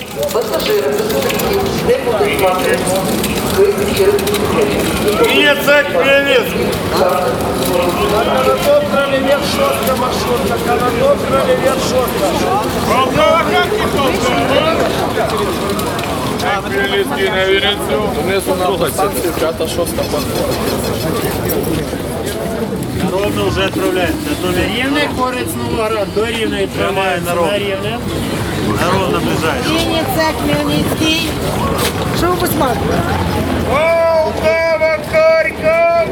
Пассажиры не будут смотреть. Нет, царь Хмельницкий. Канатоп, Кролевец, Шостка, маршрутка. Канатоп, Кролевец, Шостка. Полтава, как не полтава? Царь Хмельницкий на Венецию. Внизу на станцию 5-6 Ровно уже отправляется. На Рівне, Корець, Новоград. До Рівне відправляється на Рівне. На Ровно ближайший. Вінниця, Хмельницький. Що ви посмотрите? Полтава, Харьков.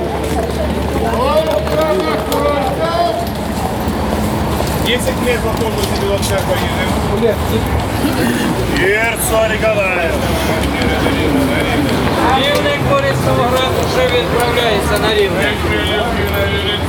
10 лет в автобусе Беловчак поедем. Ерцо Николаев. Рівний Корець, Новоград вже відправляється на Рівне. Царь Хмельницкий на Венецию.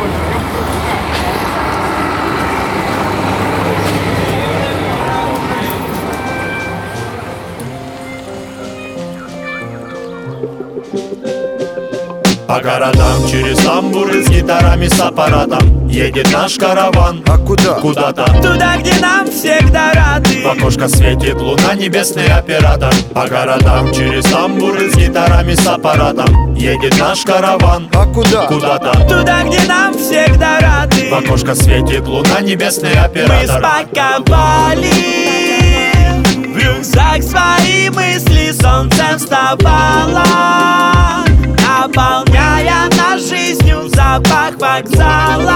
По городам через тамбуры с гитарами с аппаратом едет наш караван. А куда? Куда-то туда, где нам всегда рады. в окошко светит луна, небесный оператор. По городам через тамбуры с гитарами с аппаратом едет наш караван. А куда? Куда-то Туда, где нам всегда рады. в окошко светит луна, небесный Мы оператор. спаковали в рюкзак свои мысли, солнцем вставало, наполняя нас жизнью запах вокзала.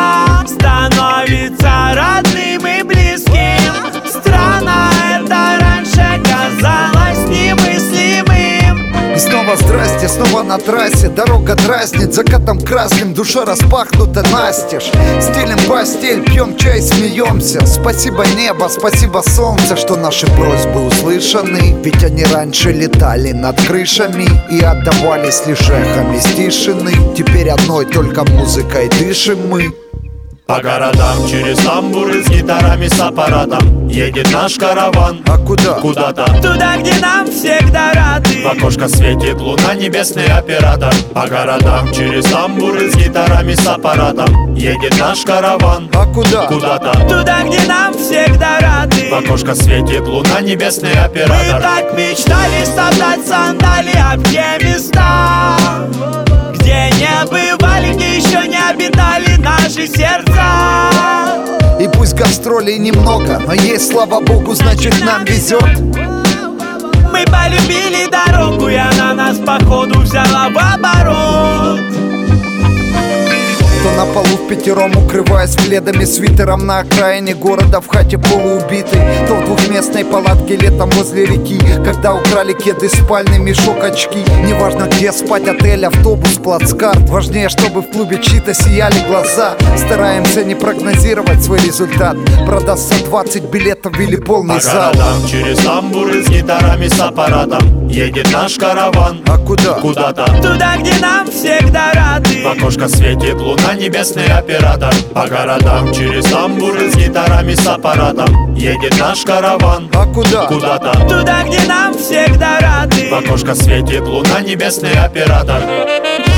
Становится родным и близким. Странно, это раньше казалось немыслимым. И снова здрасте, снова на трассе. Дорога дразнит, закатом красным. Душа распахнута настежь. Стелим постель, пьем чай, смеемся. Спасибо небо, спасибо солнце, что наши просьбы услышаны. Ведь они раньше летали над крышами и отдавались лишь эхом из тишины. Теперь одной только музыкой дышим мы. По городам через тамбуры с гитарами с аппаратом едет наш караван. А куда? Куда-то Туда, где нам всегда рады. в окошко светит луна, небесный оператор. По городам через тамбуры с гитарами с аппаратом едет наш караван. А куда? Куда-то Туда, где нам всегда рады. в окошко светит луна, небесный Мы оператор. так мечтали собрать сандали об те места, где не бывали, где еще не обитали наши сердца. И пусть гастролей немного, но есть, слава богу, значит нам везет. Мы полюбили дорогу, и она нас походу взяла в оборот. То на полу впятером, укрываясь пледами, свитером на окраине города, в хате полуубитый. То в двухместной палатке летом возле реки, когда украли кеды, спальный мешок, очки. Неважно где спать, отель, автобус, плацкарт. Важнее, чтобы в клубе чьи-то сияли глаза. Стараемся не прогнозировать свой результат. Продастся 20 билетов или полный По зал. городам через тамбуры с гитарами с аппаратом едет наш караван. А куда? Куда-то Туда, где нам всегда рады. в окошко светит луна, небесный оператор. По городам через тамбуры с гитарами с аппаратом едет наш караван. А куда? Куда-то Туда, где нам всегда рады. в окошко светит луна, небесный оператор.